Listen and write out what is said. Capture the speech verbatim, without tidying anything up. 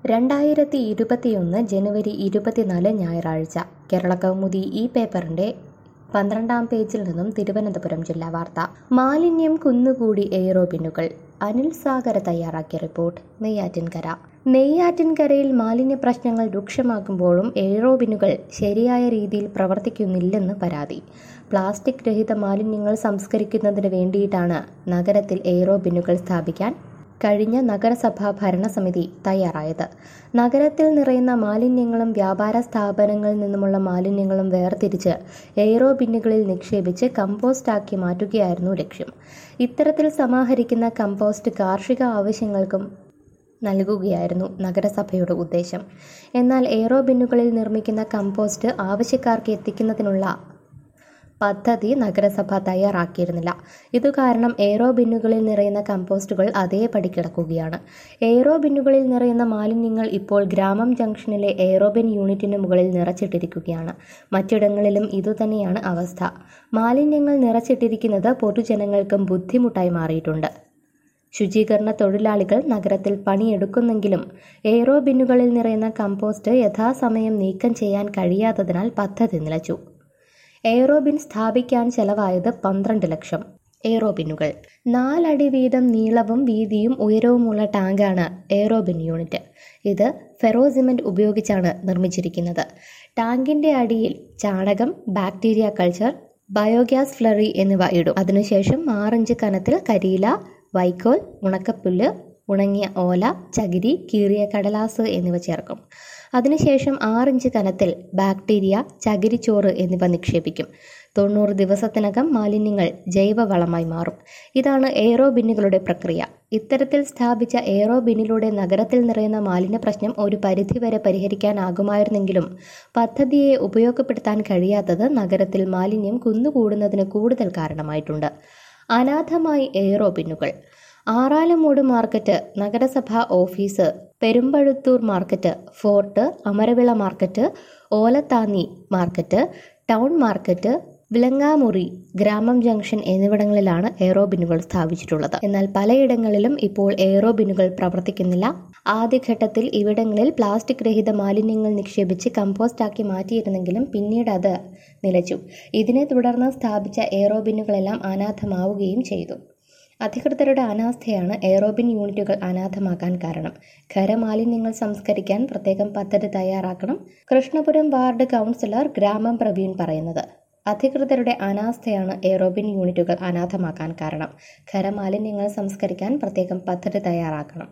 രണ്ടായിരത്തി ഇരുപത്തിയൊന്ന് ജനുവരി ഇരുപത്തിനാല് ഞായറാഴ്ച കേരളകൗമുദി ഈ പേപ്പറിന്റെ പന്ത്രണ്ടാം പേജിൽ നിന്നും തിരുവനന്തപുരം ജില്ലാ വാർത്ത. മാലിന്യം കുന്നുകൂടി എയ്റോ ബിന്നുകൾ. അനിൽ സാഗര തയ്യാറാക്കിയ റിപ്പോർട്ട്. നെയ്യാറ്റിൻകര. നെയ്യാറ്റിൻകരയിൽ മാലിന്യ പ്രശ്നങ്ങൾ രൂക്ഷമാകുമ്പോഴും എയ്റോ ബിന്നുകൾ ശരിയായ രീതിയിൽ പ്രവർത്തിക്കുന്നില്ലെന്ന് പരാതി. പ്ലാസ്റ്റിക് രഹിത മാലിന്യങ്ങൾ സംസ്കരിക്കുന്നതിന് വേണ്ടിയിട്ടാണ് നഗരത്തിൽ എയ്റോ ബിന്നുകൾ സ്ഥാപിക്കാൻ കഴിഞ്ഞ നഗരസഭാ ഭരണസമിതി തയ്യാറായത്. നഗരത്തിൽ നിറയുന്ന മാലിന്യങ്ങളും വ്യാപാര സ്ഥാപനങ്ങളിൽ നിന്നുമുള്ള മാലിന്യങ്ങളും വേർതിരിച്ച് എയ്റോ ബിന്നുകളിൽ നിക്ഷേപിച്ച് കമ്പോസ്റ്റാക്കി മാറ്റുകയായിരുന്നു ലക്ഷ്യം. ഇത്തരത്തിൽ സമാഹരിക്കുന്ന കമ്പോസ്റ്റ് കാർഷിക ആവശ്യങ്ങൾക്കും നൽകുകയായിരുന്നു നഗരസഭയുടെ ഉദ്ദേശം. എന്നാൽ എയ്റോ ബിന്നുകളിൽ നിർമ്മിക്കുന്ന കമ്പോസ്റ്റ് ആവശ്യക്കാർക്ക് എത്തിക്കുന്നതിനുള്ള പദ്ധതി നഗരസഭ തയ്യാറാക്കിയിരുന്നില്ല. ഇതുകാരണം എയ്റോ ബിന്നുകളിൽ നിറയുന്ന കമ്പോസ്റ്റുകൾ അതേപടി കിടക്കുകയാണ്. എയ്റോ ബിന്നുകളിൽ നിറയുന്ന മാലിന്യങ്ങൾ ഇപ്പോൾ ഗ്രാമം ജംഗ്ഷനിലെ എയ്റോബിൻ യൂണിറ്റിന് മുകളിൽ നിറച്ചിട്ടിരിക്കുകയാണ്. മറ്റിടങ്ങളിലും ഇതുതന്നെയാണ് അവസ്ഥ. മാലിന്യങ്ങൾ നിറച്ചിട്ടിരിക്കുന്നത് പൊതുജനങ്ങൾക്കും ബുദ്ധിമുട്ടായി മാറിയിട്ടുണ്ട്. ശുചീകരണ തൊഴിലാളികൾ നഗരത്തിൽ പണിയെടുക്കുന്നെങ്കിലും എയ്റോ ബിന്നുകളിൽ നിറയുന്ന കമ്പോസ്റ്റ് യഥാസമയം നീക്കം ചെയ്യാൻ കഴിയാത്തതിനാൽ പദ്ധതി നിലച്ചു. എയ്റോ ബിൻ സ്ഥാപിക്കാൻ ചെലവായത് പന്ത്രണ്ട് ലക്ഷം. എയ്റോ ബിന്നുകൾ. നാലടി വീതം നീളവും വീതിയും ഉയരവുമുള്ള ടാങ്കാണ് എയ്റോ ബിൻ യൂണിറ്റ്. ഇത് ഫെറോ സിമന്റ് ഉപയോഗിച്ചാണ് നിർമ്മിച്ചിരിക്കുന്നത്. ടാങ്കിന്റെ അടിയിൽ ചാണകം, ബാക്ടീരിയ കൾച്ചർ, ബയോഗ്യാസ് ഫ്ലറി എന്നിവ ഇടും. അതിനുശേഷം ആറിഞ്ച് കനത്തിൽ കരിയില, വൈക്കോൽ, ഉണക്കപ്പുല്ല്, ഉണങ്ങിയ ഓല, ചകിരി, കീറിയ കടലാസ് എന്നിവ ചേർക്കും. അതിനുശേഷം ആറിഞ്ച് കനത്തിൽ ബാക്ടീരിയ, ചകിരിച്ചോറ് എന്നിവ നിക്ഷേപിക്കും. തൊണ്ണൂറ് ദിവസത്തിനകം മാലിന്യങ്ങൾ ജൈവവളമായി മാറും. ഇതാണ് എയ്റോ ബിന്നുകളുടെ പ്രക്രിയ. ഇത്തരത്തിൽ സ്ഥാപിച്ച എയ്റോ ബിന്നിലൂടെ നഗരത്തിൽ നിറയുന്ന മാലിന്യ പ്രശ്നം ഒരു പരിധിവരെ പരിഹരിക്കാനാകുമായിരുന്നെങ്കിലും പദ്ധതിയെ ഉപയോഗപ്പെടുത്താൻ കഴിയാത്തത് നഗരത്തിൽ മാലിന്യം കുന്നുകൂടുന്നതിന് കൂടുതൽ കാരണമായിട്ടുണ്ട്. അനാഥമായി എയ്റോ ബിന്നുകൾ. ആറാലുമൂട് മാർക്കറ്റ്, നഗരസഭാ office, Perumpazhuthoor market, fort, Amaravila market, Olathanni market, town market, Vilangamuri, ഗ്രാമം ജംഗ്ഷൻ എന്നിവിടങ്ങളിലാണ് എയ്റോ ബിന്നുകൾ സ്ഥാപിച്ചിട്ടുള്ളത്. എന്നാൽ പലയിടങ്ങളിലും ഇപ്പോൾ എയ്റോ ബിന്നുകൾ പ്രവർത്തിക്കുന്നില്ല. ആദ്യഘട്ടത്തിൽ ഇവിടങ്ങളിൽ പ്ലാസ്റ്റിക് രഹിത മാലിന്യങ്ങൾ നിക്ഷേപിച്ച് കമ്പോസ്റ്റാക്കി മാറ്റിയിരുന്നെങ്കിലും പിന്നീട് അത് നിലച്ചു. ഇതിനെ തുടർന്ന് സ്ഥാപിച്ച എയ്റോ ബിന്നുകളെല്ലാം അനാഥമാവുകയും ചെയ്തു. അധികൃതരുടെ അനാസ്ഥയാണ് എയ്റോ ബിൻ യൂണിറ്റുകൾ അനാഥമാക്കാൻ കാരണം. ഖരമാലിന്യങ്ങൾ സംസ്കരിക്കാൻ പ്രത്യേകം പദ്ധതി തയ്യാറാക്കണം. കൃഷ്ണപുരം വാർഡ് കൗൺസിലർ ഗ്രാമം പ്രവീൺ പറയുന്നത്. അധികൃതരുടെ അനാസ്ഥയാണ് എയ്റോ ബിൻ യൂണിറ്റുകൾ അനാഥമാക്കാൻ കാരണം. ഖരമാലിന്യങ്ങൾ സംസ്കരിക്കാൻ പ്രത്യേകം പദ്ധതി തയ്യാറാക്കണം.